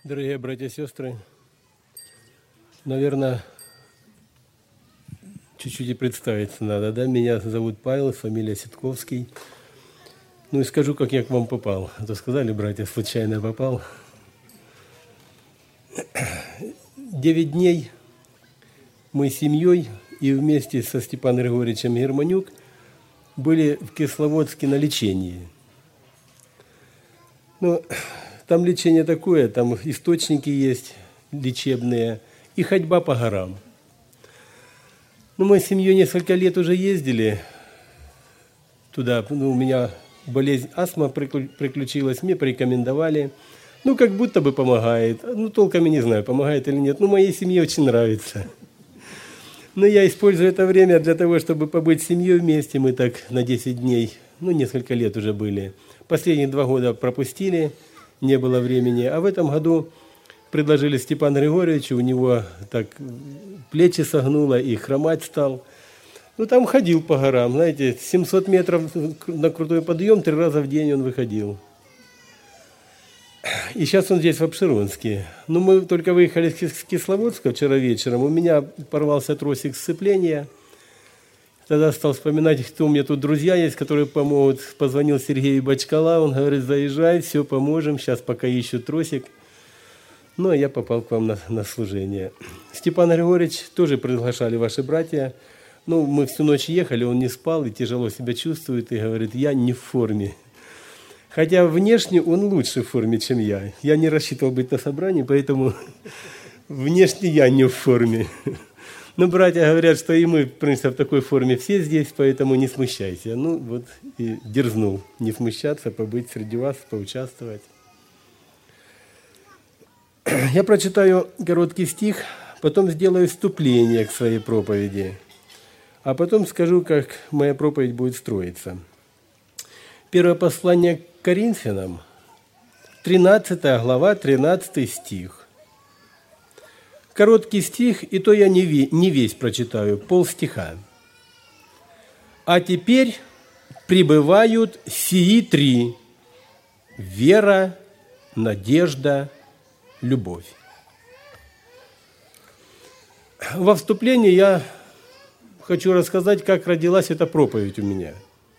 Дорогие братья и сестры, наверное, чуть-чуть и представиться надо, да? Меня зовут Павел, фамилия Ситковский. Ну и скажу, как я к вам попал. А то сказали, братья, случайно попал. 9 дней мы с семьей и вместе со Степаном Григорьевичем Германюк были в Кисловодске на лечении. Ну, там лечение такое, там источники есть лечебные и ходьба по горам. Ну, мы с семьей несколько лет уже ездили туда. Ну, у меня болезнь астма приключилась, мне порекомендовали. Ну, как будто бы помогает. Ну, толком я не знаю, помогает или нет. Ну, моей семье очень нравится. Но я использую это время для того, чтобы побыть с семьей вместе. Мы так на 10 дней, ну, несколько лет уже были. Последние 2 года пропустили, не было времени. А в этом году предложили Степану Григорьевичу, у него так плечи согнуло и хромать стал. Ну, там ходил по горам, знаете, 700 метров на крутой подъем, 3 раза в день он выходил. И сейчас он здесь, в Апшеронске. Ну, мы только выехали с Кисловодска вчера вечером. У меня порвался тросик сцепления. Тогда стал вспоминать, кто у меня тут друзья есть, которые помогут. Позвонил Сергею Бачкала, он говорит, заезжай, все, поможем. Сейчас пока ищут тросик. Ну, а я попал к вам на служение. Степан Григорьевич тоже приглашали ваши братья. Ну, мы всю ночь ехали, он не спал и тяжело себя чувствует. И говорит, я не в форме. Хотя внешне он лучше в форме, чем я. Я не рассчитывал быть на собрании, поэтому внешне я не в форме. Но братья говорят, что и мы, в принципе, в такой форме все здесь, поэтому не смущайся. Ну, вот и дерзнул не смущаться, побыть среди вас, поучаствовать. Я прочитаю короткий стих, потом сделаю вступление к своей проповеди, а потом скажу, как моя проповедь будет строиться. Первое послание к Коринфянам, 13 глава, 13 стих. Короткий стих, и то я не весь прочитаю, полстиха. «А теперь пребывают сии 3: вера, надежда, любовь». Во вступлении я хочу рассказать, как родилась эта проповедь у меня.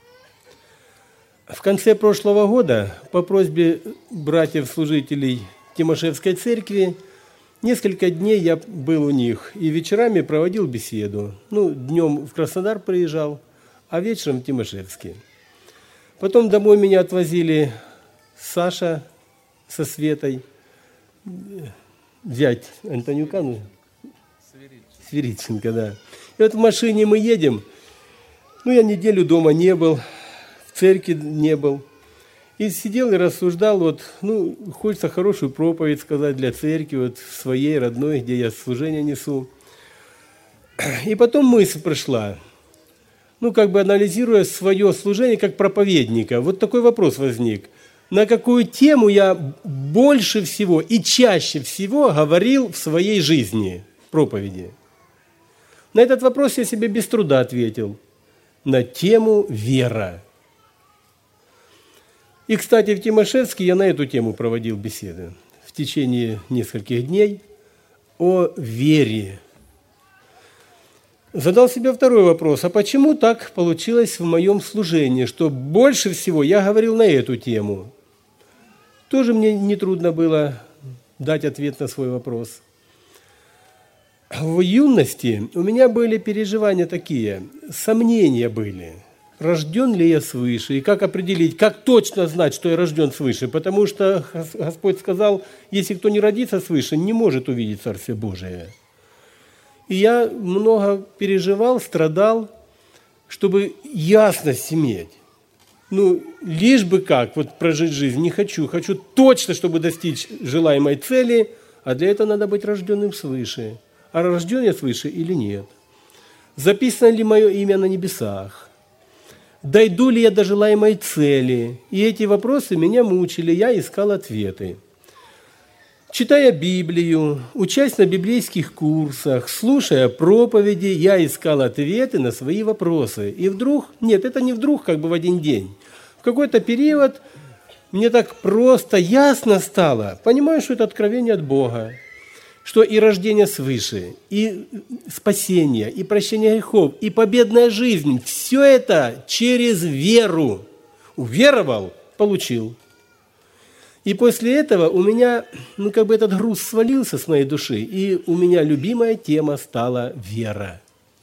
В конце прошлого года по просьбе братьев-служителей Тимошевской церкви несколько дней я был у них и вечерами проводил беседу. Ну, днем в Краснодар приезжал, а вечером в Тимошевске. Потом домой меня отвозили Саша со Светой, зять Антонюка, Свиридченко, да. И вот в машине мы едем, ну, я неделю дома не был, в церкви не был. И сидел и рассуждал, вот, ну, хочется хорошую проповедь сказать для церкви, вот, своей, родной, где я служение несу. И потом мысль пришла, ну, как бы анализируя свое служение как проповедника, вот такой вопрос возник. На какую тему я больше всего и чаще всего говорил в своей жизни, в проповеди? На этот вопрос я себе без труда ответил. На тему «вера». И, кстати, в Тимошевске я на эту тему проводил беседы в течение нескольких дней о вере. Задал себе второй вопрос, а почему так получилось в моем служении, что больше всего я говорил на эту тему? Тоже мне нетрудно было дать ответ на свой вопрос. В юности у меня были переживания такие, сомнения были. Рожден ли я свыше? И как определить, как точно знать, что я рожден свыше? Потому что Господь сказал, если кто не родится свыше, не может увидеть Царствие Божие. И я много переживал, страдал, чтобы ясность иметь. Ну, лишь бы как вот прожить жизнь, не хочу. Хочу точно, чтобы достичь желаемой цели, а для этого надо быть рожденным свыше. А рожден я свыше или нет? Записано ли мое имя на небесах? Дойду ли я до желаемой цели? И эти вопросы меня мучили, я искал ответы. Читая Библию, учась на библейских курсах, слушая проповеди, я искал ответы на свои вопросы. И вдруг, нет, это не вдруг, как бы в один день. В какой-то период мне так просто, ясно стало. Понимаю, что это откровение от Бога, что и рождение свыше, и спасение, и прощение грехов, и победная жизнь – все это через веру. Уверовал – получил. И после этого у меня, этот груз свалился с моей души, и у меня любимая тема стала вера.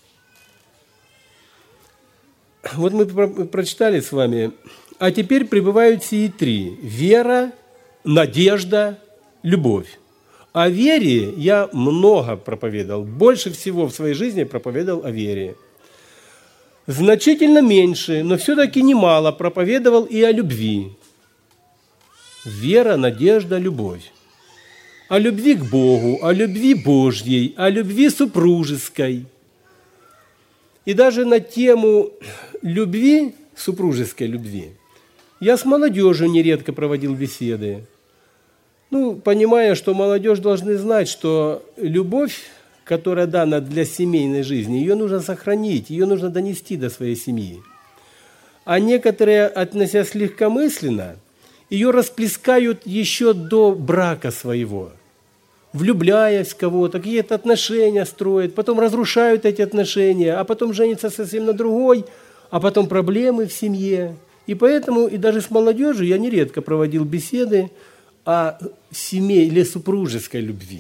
Вот мы прочитали с вами, а теперь пребывают сии три – вера, надежда, любовь. О вере я много проповедовал, больше всего в своей жизни проповедовал о вере. Значительно меньше, но все-таки немало проповедовал и о любви. Вера, надежда, любовь. О любви к Богу, о любви Божьей, о любви супружеской. И даже на тему любви, супружеской любви, я с молодежью нередко проводил беседы. Понимая, что молодежь должны знать, что любовь, которая дана для семейной жизни, ее нужно сохранить, ее нужно донести до своей семьи. А некоторые, относясь легкомысленно, ее расплескают еще до брака своего, влюбляясь в кого-то, какие-то отношения строят, потом разрушают эти отношения, а потом женятся совсем на другой, а потом проблемы в семье. И поэтому и даже с молодежью я нередко проводил беседы о семье или супружеской любви.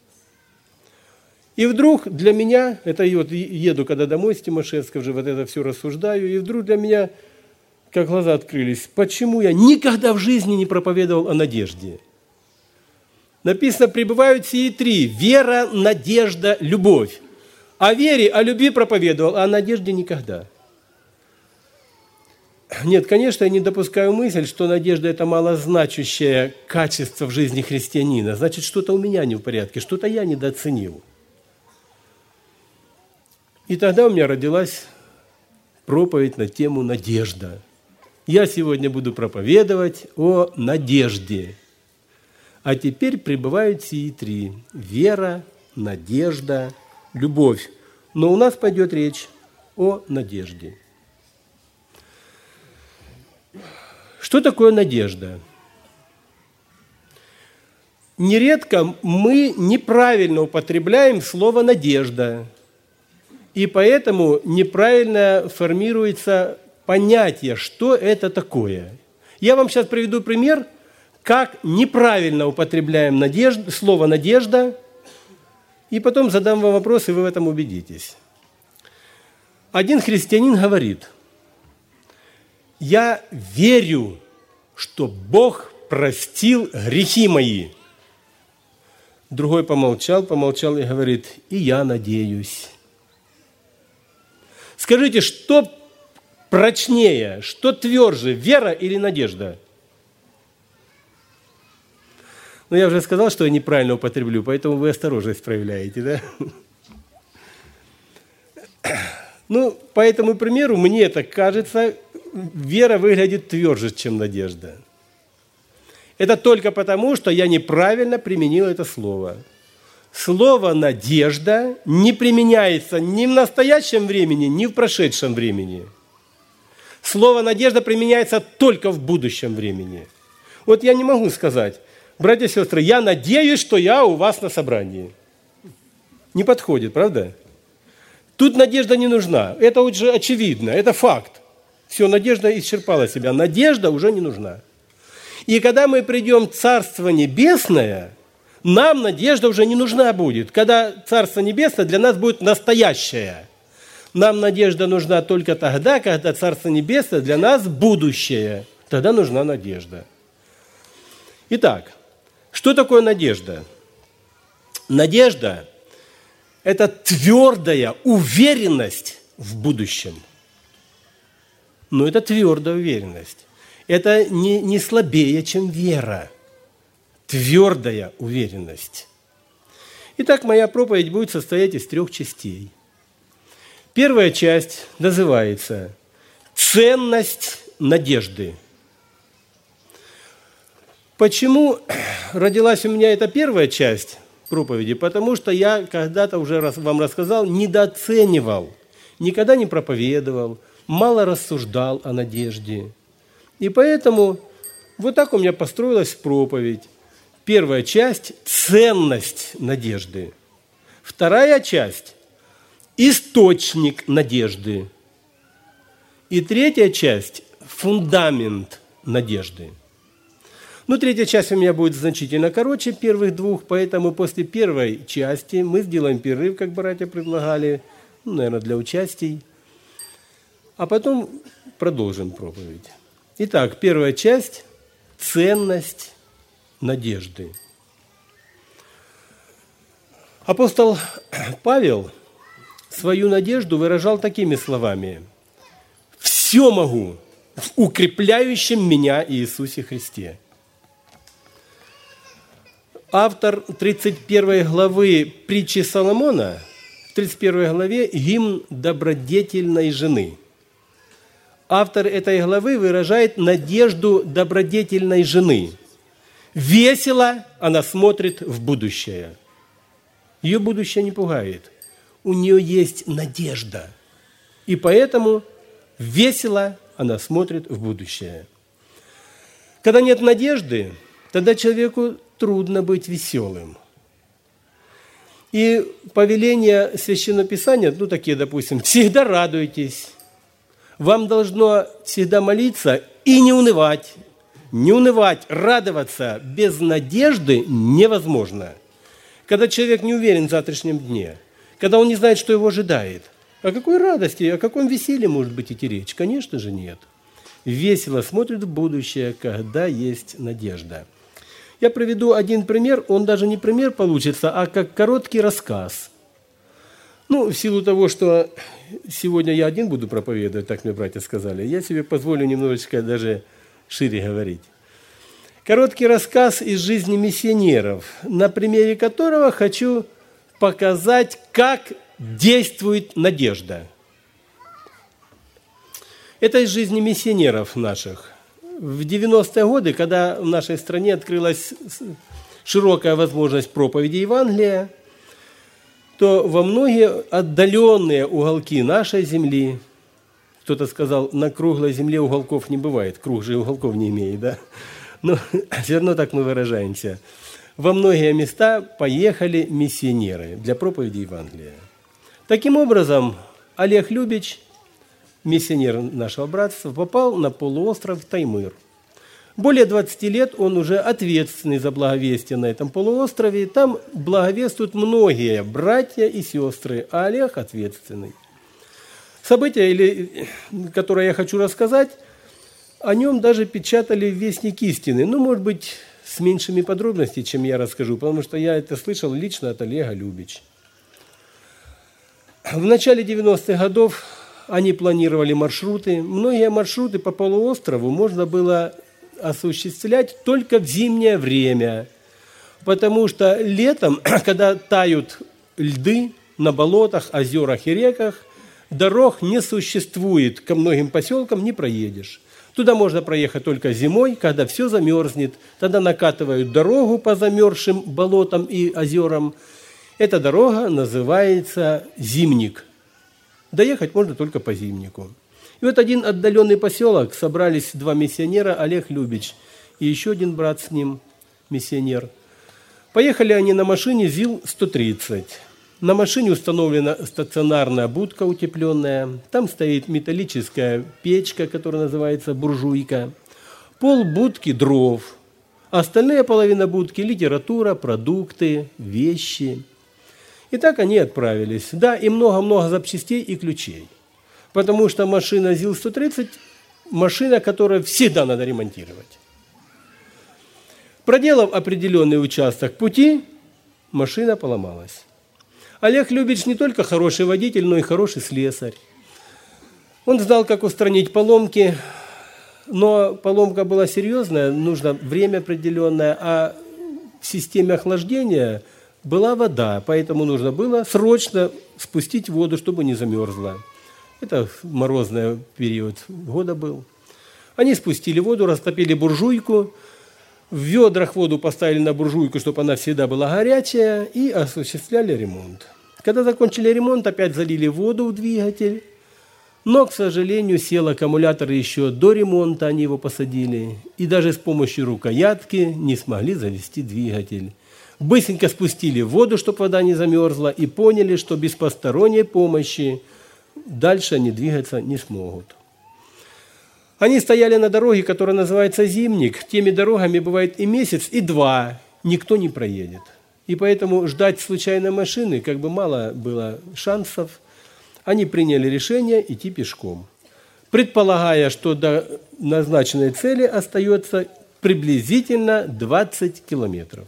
И вдруг для меня, это еду когда домой с Тимошевска, уже вот это все рассуждаю, и вдруг для меня, как глаза открылись, почему я никогда в жизни не проповедовал о надежде. Написано, пребывают сии три – вера, надежда, любовь. О вере, о любви проповедовал, а о надежде никогда. Нет, конечно, я не допускаю мысль, что надежда – это малозначащее качество в жизни христианина. Значит, что-то у меня не в порядке, что-то я недооценил. И тогда у меня родилась проповедь на тему «Надежда». Я сегодня буду проповедовать о надежде. А теперь пребывают сии три – вера, надежда, любовь. Но у нас пойдет речь о надежде. Что такое надежда? Нередко мы неправильно употребляем слово «надежда», и поэтому неправильно формируется понятие, что это такое. Я вам сейчас приведу пример, как неправильно употребляем слово «надежда», и потом задам вам вопрос, и вы в этом убедитесь. Один христианин говорит: «Я верю, что Бог простил грехи мои». Другой помолчал и говорит: «И я надеюсь». Скажите, что прочнее, что тверже, вера или надежда? Я уже сказал, что я неправильно употреблю, поэтому вы осторожность проявляете, да? По этому примеру, мне так кажется, вера выглядит тверже, чем надежда. Это только потому, что я неправильно применил это слово. Слово «надежда» не применяется ни в настоящем времени, ни в прошедшем времени. Слово «надежда» применяется только в будущем времени. Вот я не могу сказать: братья и сестры, я надеюсь, что я у вас на собрании. Не подходит, правда? Тут надежда не нужна. Это уже очевидно, это факт. Все, надежда исчерпала себя. Надежда уже не нужна. И когда мы придем в Царство Небесное, нам надежда уже не нужна будет. Когда Царство Небесное для нас будет настоящее. Нам надежда нужна только тогда, когда Царство Небесное для нас будущее. Тогда нужна надежда. Итак, что такое надежда? Надежда – это твердая уверенность в будущем. Но это твердая уверенность. Это не слабее, чем вера. Твердая уверенность. Итак, моя проповедь будет состоять из 3 частей. Первая часть называется «Ценность надежды». Почему родилась у меня эта первая часть проповеди? Потому что я когда-то уже вам рассказал, недооценивал, никогда не проповедовал, мало рассуждал о надежде. И поэтому Вот так у меня построилась проповедь. Первая часть – ценность надежды. Вторая часть – источник надежды. И третья часть – фундамент надежды. Ну, третья часть у меня будет значительно короче первых двух, поэтому после первой части мы сделаем перерыв, как братья предлагали, ну, наверное, для участий, а потом продолжим проповедь. Итак, первая часть – ценность надежды. Апостол Павел свою надежду выражал такими словами: «Все могу в укрепляющем меня Иисусе Христе». Автор 31 главы притчи Соломона, в 31 главе гимн добродетельной жены. Автор этой главы выражает надежду добродетельной жены. Весело она смотрит в будущее. Ее будущее не пугает. У нее есть надежда. И поэтому весело она смотрит в будущее. Когда нет надежды, тогда человеку трудно быть веселым. И повеления Священного Писания, ну, такие, допустим, «всегда радуйтесь», вам должно всегда молиться и не унывать. Не унывать, радоваться без надежды невозможно. Когда человек не уверен в завтрашнем дне, когда он не знает, что его ожидает, о какой радости, о каком веселье может быть идти речь? Конечно же, нет. Весело смотрит в будущее, когда есть надежда. Я приведу один пример, он даже не пример получится, а как короткий рассказ. Ну, в силу того, что сегодня я один буду проповедовать, так мне братья сказали, я себе позволю немножечко даже шире говорить. Короткий рассказ из жизни миссионеров, на примере которого хочу показать, как действует надежда. Это из жизни миссионеров наших. В 90-е годы, когда в нашей стране открылась широкая возможность проповеди Евангелия, то во многие отдаленные уголки нашей земли, кто-то сказал, на круглой земле уголков не бывает, круг же уголков не имеет, да? Но все равно так мы выражаемся. Во многие места поехали миссионеры для проповеди Евангелия. Таким образом, Олег Любич, миссионер нашего братства, попал на полуостров Таймыр. Более 20 лет он уже ответственный за благовестие на этом полуострове. Там благовествуют многие братья и сестры, а Олег ответственный. Событие, которое я хочу рассказать, о нем даже печатали в «Вестник истины». Ну, может быть, с меньшими подробностями, чем я расскажу, потому что я это слышал лично от Олега Любича. В начале 90-х годов они планировали маршруты. Многие маршруты по полуострову можно было осуществлять только в зимнее время, потому что летом, когда тают льды на болотах, озерах и реках, дорог не существует, ко многим поселкам не проедешь. Туда можно проехать только зимой, когда все замерзнет. Тогда накатывают дорогу по замерзшим болотам и озерам. Эта дорога называется Зимник. Доехать можно только по Зимнику. И вот один отдаленный поселок, собрались два миссионера, Олег Любич и еще один брат с ним, миссионер. Поехали они на машине ЗИЛ-130. На машине установлена стационарная будка утепленная. Там стоит металлическая печка, которая называется буржуйка. Пол будки дров. Остальная половина будки – литература, продукты, вещи. И так они отправились. Да, и много-много запчастей и ключей. Потому что машина ЗИЛ-130 – машина, которую всегда надо ремонтировать. Проделав определенный участок пути, машина поломалась. Олег Любич не только хороший водитель, но и хороший слесарь. Он знал, как устранить поломки, но поломка была серьезная, нужно время определенное, а в системе охлаждения была вода, поэтому нужно было срочно спустить воду, чтобы не замерзла. Это морозный период года был. Они спустили воду, растопили буржуйку, в ведрах воду поставили на буржуйку, чтобы она всегда была горячая, и осуществляли ремонт. Когда закончили ремонт, опять залили воду в двигатель, Но, к сожалению, сел аккумулятор еще до ремонта, они его посадили, и даже с помощью рукоятки не смогли завести двигатель. Быстренько спустили воду, чтобы вода не замерзла, и поняли, что без посторонней помощи дальше они двигаться не смогут. Они стояли на дороге, которая называется Зимник. Теми дорогами бывает и месяц, и два. Никто не проедет. И поэтому ждать случайной машины как бы мало было шансов. Они приняли решение идти пешком, предполагая, что до назначенной цели остается приблизительно 20 километров.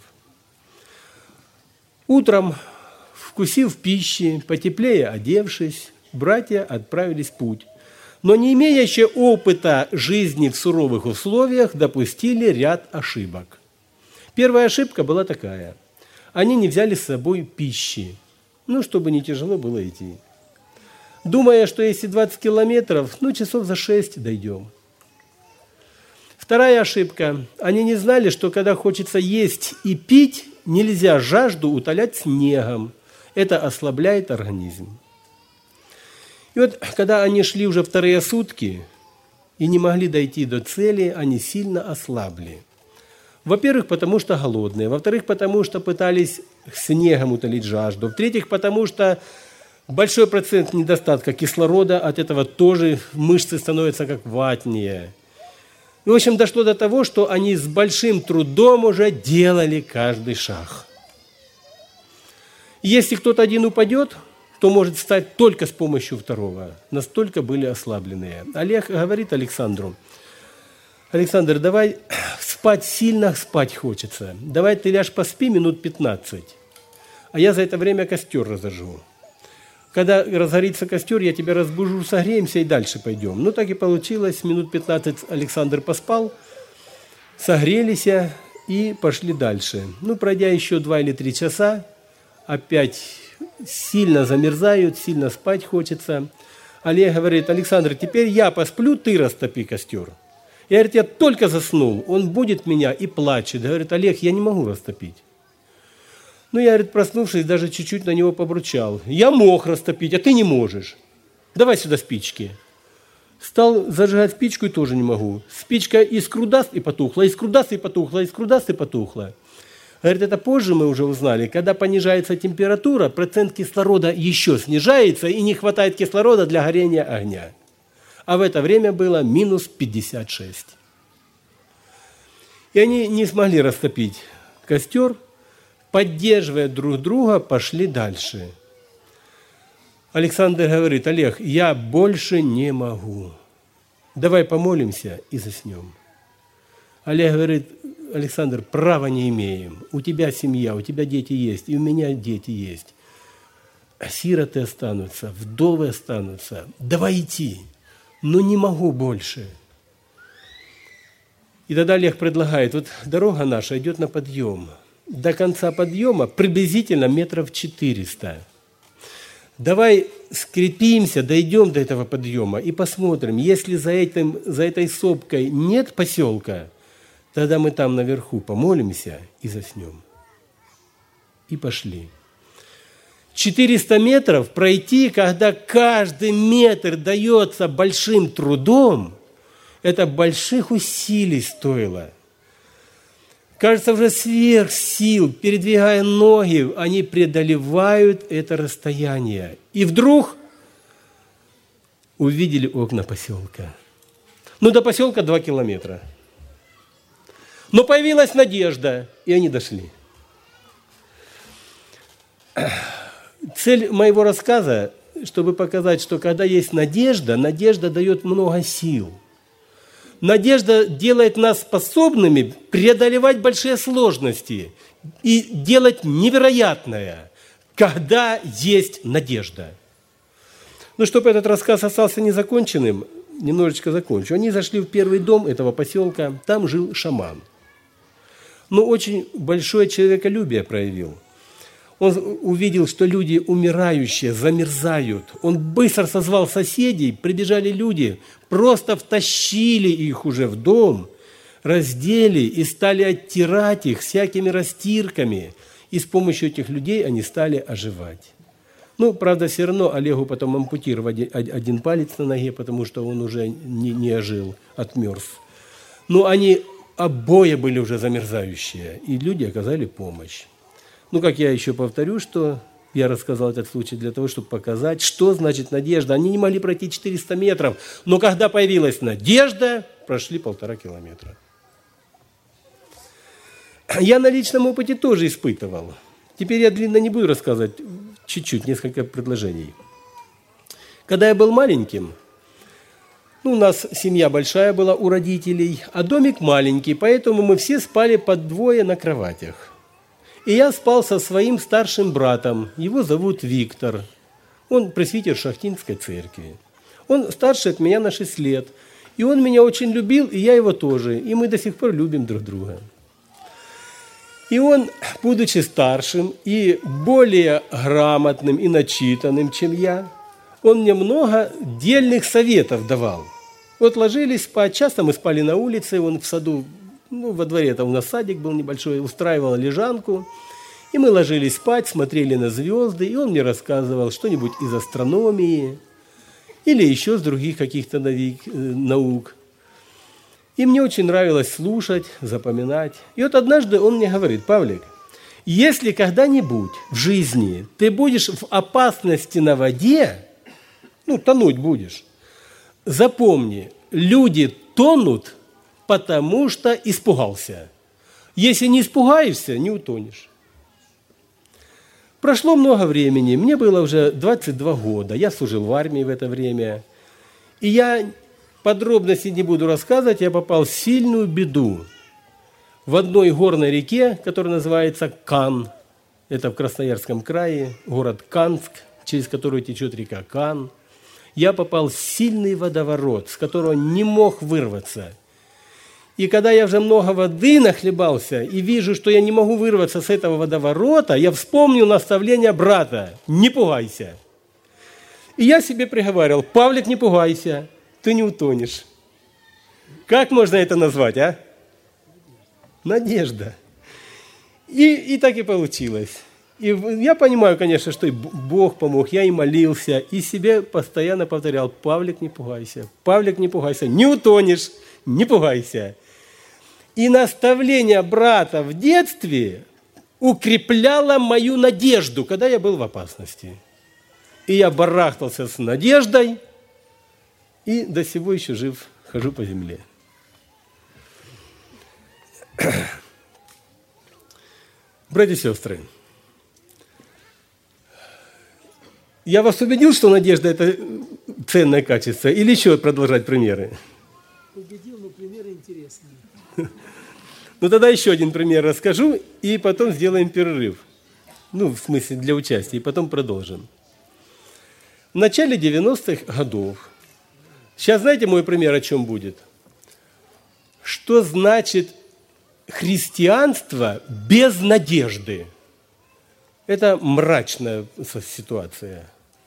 Утром, вкусив пищи, потеплее одевшись, братья отправились в путь. Но не имея еще опыта жизни в суровых условиях, допустили ряд ошибок. Первая ошибка была такая. Они не взяли с собой пищи, чтобы не тяжело было идти. Думая, что если 20 километров, часов за 6 дойдем. Вторая ошибка. Они не знали, что когда хочется есть и пить, нельзя жажду утолять снегом. Это ослабляет организм. И вот, когда они шли уже вторые сутки и не могли дойти до цели, они сильно ослабли. Во-первых, потому что голодные. Во-вторых, потому что пытались снегом утолить жажду. В-третьих, потому что большой процент недостатка кислорода, от этого тоже мышцы становятся как ватные. И, в общем, дошло до того, что они с большим трудом уже делали каждый шаг. Если кто-то один упадет, то может встать только с помощью второго. Настолько были ослабленные. Олег говорит Александру: Александр, давай сильно спать хочется. Давай ты ляжь поспи минут 15, а я за это время костер разожгу. Когда разгорится костер, я тебя разбужу, согреемся и дальше пойдем. Так и получилось. Минут 15 Александр поспал, согрелись и пошли дальше. Пройдя еще 2 или 3 часа, опять сильно замерзают, сильно спать хочется. Олег говорит: Александр, теперь я посплю, ты растопи костер. Я, говорит, я только заснул, он будет меня и плачет. Говорит: Олег, я не могу растопить. Я, говорит, проснувшись, даже чуть-чуть на него побручал. Я мог растопить, а ты не можешь. Давай сюда спички. Стал зажигать спичку и тоже не могу. Спичка искру даст и потухла, искру даст и потухла, искру даст и потухла. Говорит, это позже мы уже узнали, когда понижается температура, процент кислорода еще снижается и не хватает кислорода для горения огня. А в это время было минус 56. И они не смогли растопить костер, поддерживая друг друга, пошли дальше. Александр говорит: Олег, я больше не могу. Давай помолимся и заснем. Олег говорит: Александр, права не имеем. У тебя семья, у тебя дети есть, и у меня дети есть. А сироты останутся, вдовы останутся. Давай идти. Не могу больше. И тогда Олег предлагает: вот дорога наша идет на подъем. До конца подъема приблизительно 400 метров. Давай скрепимся, дойдем до этого подъема и посмотрим. Если за этой сопкой нет поселка, тогда мы там наверху помолимся и заснем. И пошли. 400 метров пройти, когда каждый метр дается большим трудом, это больших усилий стоило. Кажется, уже сверх сил, передвигая ноги, они преодолевают это расстояние. И вдруг увидели окна поселка. До поселка 2 километра. Но появилась надежда, и они дошли. Цель моего рассказа, чтобы показать, что когда есть надежда, надежда дает много сил. Надежда делает нас способными преодолевать большие сложности и делать невероятное, когда есть надежда. Чтобы этот рассказ остался незаконченным, немножечко закончу. Они зашли в первый дом этого поселка, там жил шаман. Очень большое человеколюбие проявил. Он увидел, что люди умирающие, замерзают. Он быстро созвал соседей, прибежали люди, просто втащили их уже в дом, раздели и стали оттирать их всякими растирками. И с помощью этих людей они стали оживать. Ну, правда, все равно Олегу потом ампутировали один палец на ноге, потому что он уже не ожил, отмерз. Но они обои были уже замерзающие, и люди оказали помощь. Ну, как я еще повторю, что я рассказал этот случай для того, чтобы показать, что значит надежда. Они не могли пройти 400 метров, но когда появилась надежда, прошли 1,5 километра. Я на личном опыте тоже испытывал. Теперь я длинно не буду рассказывать, чуть-чуть, несколько предложений. Когда я был маленьким, у нас семья большая была у родителей, а домик маленький, поэтому мы все спали по двое на кроватях. И я спал со своим старшим братом, его зовут Виктор. Он пресвитер Шахтинской церкви. Он старше от меня на 6 лет. И он меня очень любил, и я его тоже. И мы до сих пор любим друг друга. И он, будучи старшим и более грамотным и начитанным, чем я, он мне много дельных советов давал. Вот ложились спать, часто мы спали на улице, он в саду, во дворе там у нас садик был небольшой, устраивал лежанку, и мы ложились спать, смотрели на звезды, и он мне рассказывал что-нибудь из астрономии или еще с других каких-то наук. И мне очень нравилось слушать, запоминать. И вот однажды он мне говорит: Павлик, если когда-нибудь в жизни ты будешь в опасности на воде, тонуть будешь, запомни, люди тонут, потому что испугался. Если не испугаешься, не утонешь. Прошло много времени, мне было уже 22 года, я служил в армии в это время, и я подробности не буду рассказывать, я попал в сильную беду. В одной горной реке, которая называется Кан, это в Красноярском крае, город Канск, через который течет река Кан, я попал в сильный водоворот, с которого не мог вырваться. И когда я уже много воды нахлебался и вижу, что я не могу вырваться с этого водоворота, я вспомнил наставление брата: не пугайся. И я себе приговаривал: Павлик, не пугайся, ты не утонешь. Как можно это назвать, а? Надежда. И так и получилось. И я понимаю, конечно, что и Бог помог, я и молился, и себе постоянно повторял: Павлик, не пугайся, не утонешь, не пугайся. И наставление брата в детстве укрепляло мою надежду, когда я был в опасности. И я барахтался с надеждой, и до сего еще жив, хожу по земле. Братья и сестры, я вас убедил, что надежда – это ценное качество, или еще продолжать примеры? Убедил, но примеры интересные. Тогда еще один пример расскажу, и потом сделаем перерыв. В смысле, для участия, и потом продолжим. В начале 90-х годов, сейчас знаете мой пример о чем будет? Что значит христианство без надежды? Это мрачная ситуация.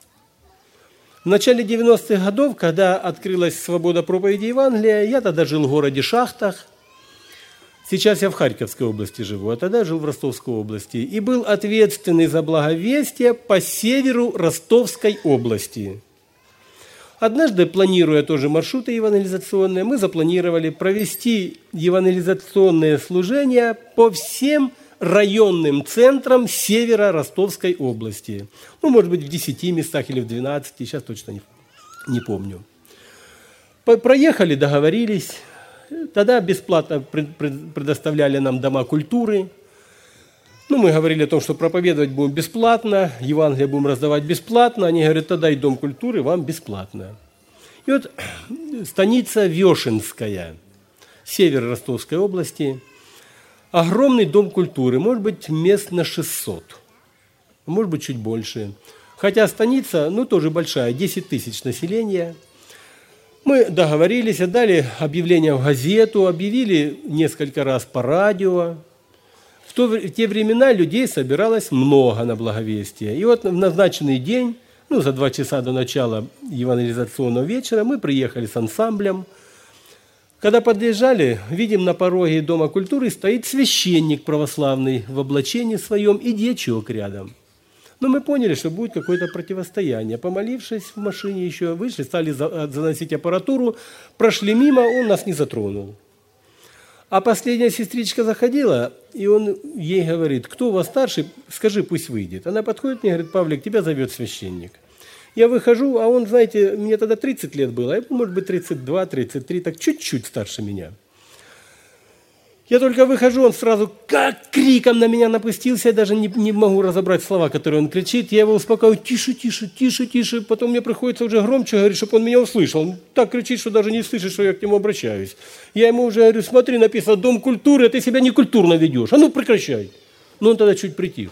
В начале 90-х годов, когда открылась свобода проповеди Евангелия, я тогда жил в городе Шахтах. Сейчас я в Харьковской области живу, а тогда жил в Ростовской области. И был ответственный за благовестие по северу Ростовской области. Однажды, планируя тоже маршруты евангелизационные, мы запланировали провести евангелизационные служения по всем районным центрам севера Ростовской области. Может быть, в 10 местах или в 12, сейчас точно не помню. Проехали, договорились. Тогда бесплатно предоставляли нам дома культуры. Мы говорили о том, что проповедовать будем бесплатно, Евангелие будем раздавать бесплатно. Они говорят: тогда и дом культуры вам бесплатно. И вот станица Вешенская, север Ростовской области, огромный дом культуры, может быть, мест на 600, может быть, чуть больше. Хотя станица, тоже большая, 10 тысяч населения. Мы договорились, отдали объявление в газету, объявили несколько раз по радио. В те времена людей собиралось много на благовестие. И вот в назначенный день, за 2 часа до начала евангелизационного вечера, мы приехали с ансамблем. Когда подъезжали, видим, на пороге Дома культуры стоит священник православный в облачении своем и дьячок рядом. Но мы поняли, что будет какое-то противостояние. Помолившись в машине, еще вышли, стали заносить аппаратуру, прошли мимо, он нас не затронул. А последняя сестричка заходила, и он ей говорит: кто у вас старший, скажи, пусть выйдет. Она подходит мне и говорит: Павлик, тебя зовет священник. Я выхожу, а он, знаете, мне тогда 30 лет было, а ему, может быть, 32, 33, так чуть-чуть старше меня. Я только выхожу, он сразу как криком на меня напустился, я даже не могу разобрать слова, которые он кричит. Я его успокаиваю: тише, тише, тише, тише. Потом мне приходится уже громче говорить, чтобы он меня услышал. Он так кричит, что даже не слышит, что я к нему обращаюсь. Я ему уже говорю: смотри, написано «Дом культуры», а ты себя некультурно ведешь. А ну прекращай. Ну он тогда чуть притих.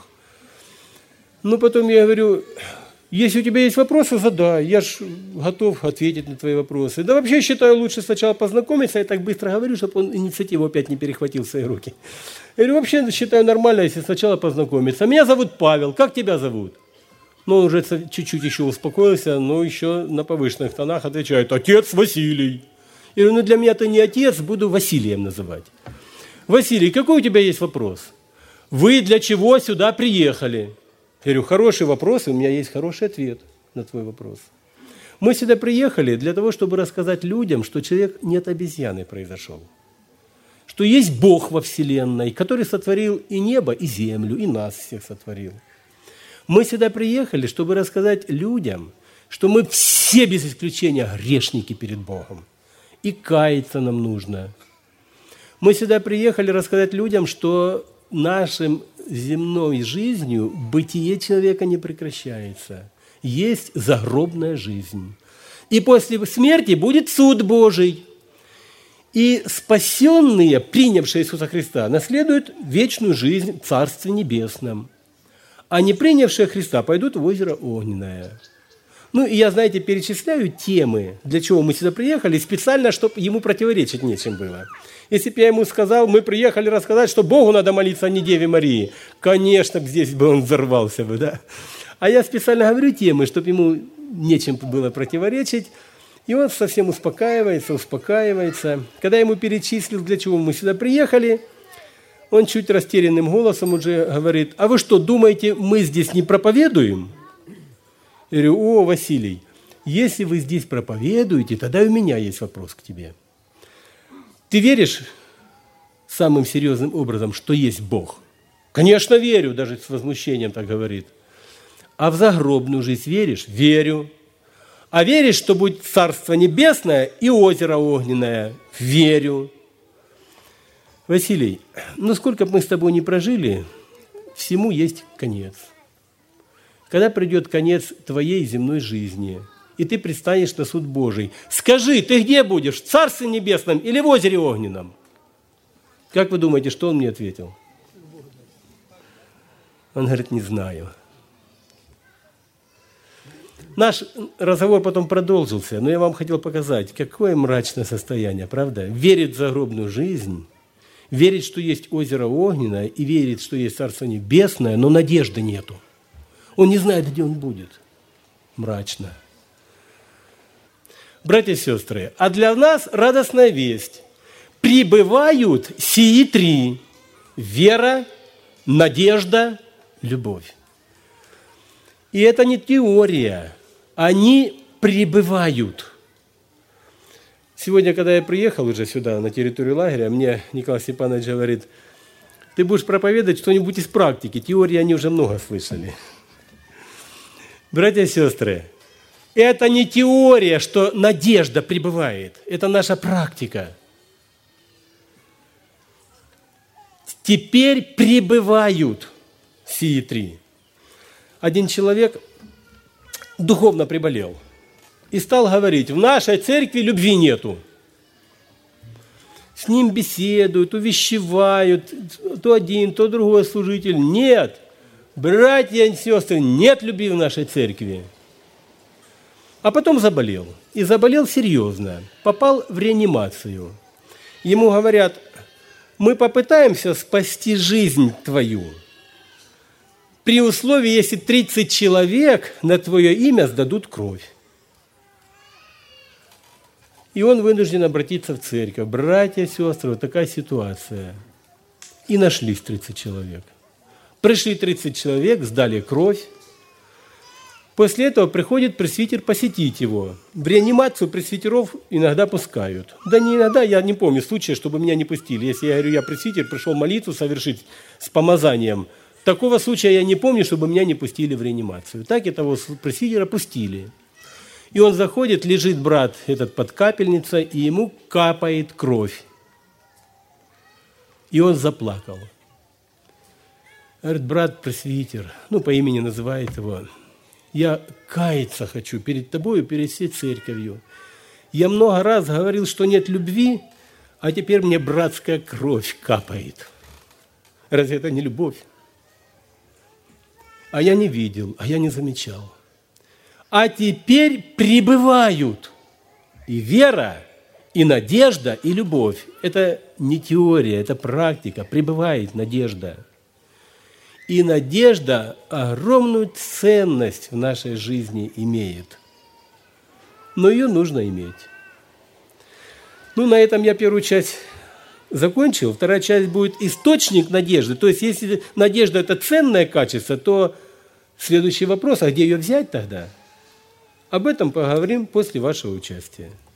Ну потом я говорю: если у тебя есть вопросы, задай, я ж готов ответить на твои вопросы. Да вообще считаю, лучше сначала познакомиться, я так быстро говорю, чтобы он инициативу опять не перехватил в свои руки. Я говорю: вообще считаю нормально, если сначала познакомиться. Меня зовут Павел, как тебя зовут? Ну, он уже чуть-чуть еще успокоился, но еще на повышенных тонах отвечает: отец Василий. Я говорю: ну для меня ты не отец, буду Василием называть. Василий, какой у тебя есть вопрос? Вы для чего сюда приехали? Я говорю: хороший вопрос, и у меня есть хороший ответ на твой вопрос. Мы сюда приехали для того, чтобы рассказать людям, что человек не от обезьяны произошел. Что есть Бог во Вселенной, который сотворил и небо, и землю, и нас всех сотворил. Мы сюда приехали, чтобы рассказать людям, что мы все без исключения грешники перед Богом. И каяться нам нужно. Мы сюда приехали рассказать людям, что нашим земной жизнью бытие человека не прекращается. Есть загробная жизнь. И после смерти будет суд Божий. И спасенные, принявшие Иисуса Христа, наследуют вечную жизнь в Царстве Небесном. А не принявшие Христа пойдут в озеро Огненное. Ну, и я, знаете, перечисляю темы, для чего мы сюда приехали, специально, чтобы ему противоречить нечем было. Если бы я ему сказал: мы приехали рассказать, что Богу надо молиться, а не Деве Марии, конечно, здесь бы он взорвался бы, да? А я специально говорю темы, чтобы ему нечем было противоречить, и он совсем успокаивается. Когда я ему перечислил, для чего мы сюда приехали, он чуть растерянным голосом уже говорит: а вы что, думаете, мы здесь не проповедуем? Я говорю: о, Василий, если вы здесь проповедуете, тогда у меня есть вопрос к тебе. Ты веришь самым серьезным образом, что есть Бог? Конечно, верю, даже с возмущением так говорит. А в загробную жизнь веришь? Верю. А веришь, что будет Царство Небесное и озеро Огненное? Верю. Василий, ну сколько бы мы с тобой ни прожили, всему есть конец. Когда придет конец твоей земной жизни, и ты предстанешь на суд Божий, скажи, ты где будешь, в Царстве Небесном или в озере Огненном? Как вы думаете, что он мне ответил? Он говорит: не знаю. Наш разговор потом продолжился, но я вам хотел показать, какое мрачное состояние, правда? Верит в загробную жизнь, верит, что есть озеро Огненное, и верит, что есть Царство Небесное, но надежды нету. Он не знает, где он будет. Мрачно. Братья и сестры, а для нас радостная весть. Пребывают сии три: вера, надежда, любовь. И это не теория, они пребывают. Сегодня, когда я приехал уже сюда, на территорию лагеря, мне Николай Степанович говорит: ты будешь проповедовать что-нибудь из практики, теории они уже много слышали. Братья и сестры, это не теория, что надежда пребывает. Это наша практика. Теперь пребывают сии три. Один человек духовно приболел и стал говорить: в нашей церкви любви нету. С ним беседуют, увещевают, то один, то другой служитель. Нет, братья и сестры, нет любви в нашей церкви. А потом заболел. И заболел серьезно. Попал в реанимацию. Ему говорят: мы попытаемся спасти жизнь твою, при условии, если 30 человек на твое имя сдадут кровь. И он вынужден обратиться в церковь. Братья и сестры, вот такая ситуация. И нашлись 30 человек. Пришли 30 человек, сдали кровь, После этого приходит пресвитер посетить его. В реанимацию пресвитеров иногда пускают. Да не иногда, я не помню случая, чтобы меня не пустили. Если я говорю, я пресвитер, пришел молитву совершить с помазанием, такого случая я не помню, чтобы меня не пустили в реанимацию. Так этого пресвитера пустили. И он заходит, лежит брат этот под капельницей, и ему капает кровь. И он заплакал. Говорит, брат пресвитер, по имени называет его, я каяться хочу перед тобой и перед всей церковью. Я много раз говорил, что нет любви, а теперь мне братская кровь капает. Разве это не любовь? А я не видел, а я не замечал. А теперь пребывают и вера, и надежда, и любовь. Это не теория, это практика. Пребывает надежда. И надежда огромную ценность в нашей жизни имеет. Но ее нужно иметь. На этом я первую часть закончил. Вторая часть будет источник надежды. То есть, если надежда – это ценное качество, то следующий вопрос, а где ее взять тогда? Об этом поговорим после вашего участия.